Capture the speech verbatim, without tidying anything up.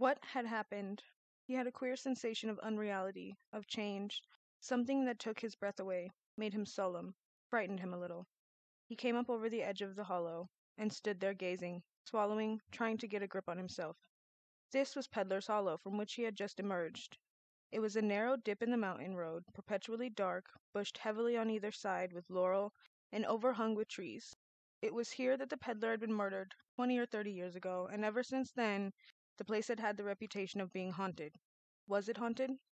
What had happened? He had a queer sensation of unreality, of change, something that took his breath away, made him solemn, frightened him a little. He came up over the edge of the hollow, and stood there gazing, swallowing, trying to get a grip on himself. This was Peddler's Hollow, from which he had just emerged. It was a narrow dip in the mountain road, perpetually dark, bushed heavily on either side with laurel, and overhung with trees. It was here that the peddler had been murdered twenty or thirty years ago, and ever since then the place had had the reputation of being haunted. Was it haunted?